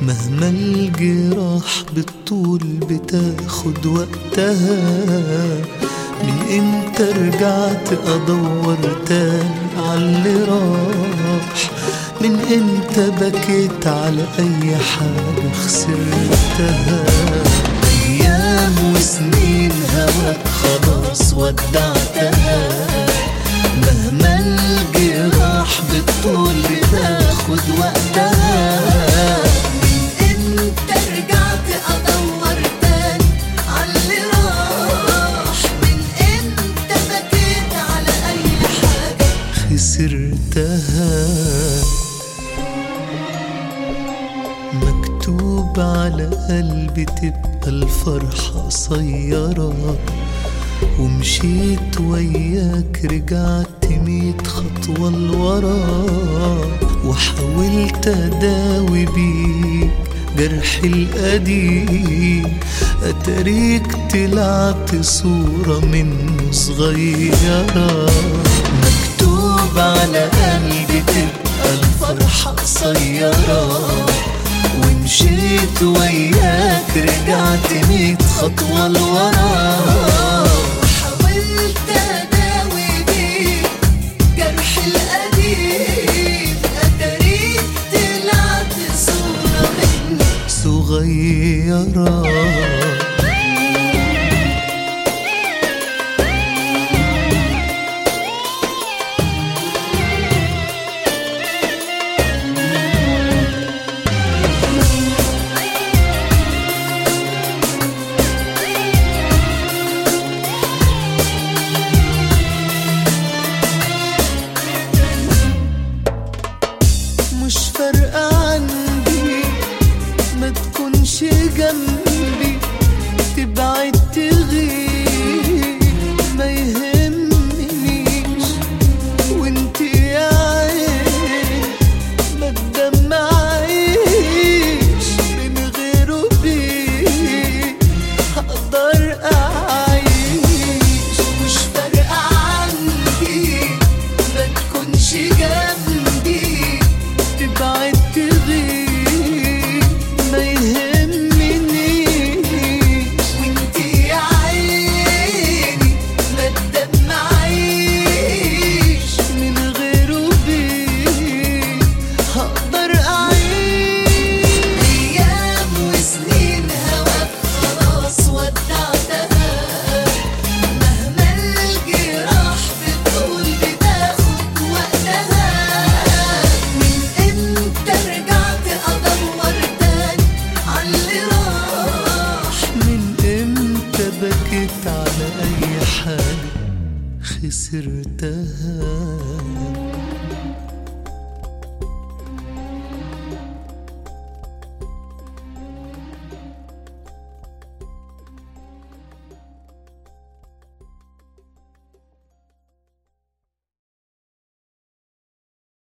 مهما الجراح بالطول بتاخد وقتها. من امتى رجعت ادور تاني عاللي راح؟ من امتى بكيت على اي حاجة خسرتها؟ ايام وسنين هواك خلاص ودعتها. مهما الجراح بالطول بتاخد وقتها. من امتى رجعت ادور تاني عاللي راح؟ من امتى بكيت على اي حاجة خسرتها؟ مكتوب على قلبي تبقى الفرحة قصيرة، ومشيت وياك رجعت 100 خطوة لورا. وحاولت أداوي بيك جرحي القديم، أتاريك طلعت صورة منه صغيرة. مكتوب على قلبي تبقى الفرحة قصيرة، ومشيت وياك رجعت 100 خطوة لورا. حاولت أداوي بيك جرحي القديم، أتاريك طلعت صورة مني صغيرة. مش فارقة عندي ما تكونش جنبي، تبعد تغيب ما يهمنيش. وانت يا عين ما تدمعيش، من غيره بيك هقدر اعيش. مش فارقة عندي ما تكونش جنبي، تبعد تغيب ما يهمنيش. وانتي يا عيني ما تدمعيش، من غيره بيك هقدر اعيش. ايام وسنين هواك خلاص ودعتها. مهما الجراح بالطول بتاخد وقتها. من امتى رجعت ادور تاني عاللي راح؟ من امتى بكيت على اي حاجة خسرتها؟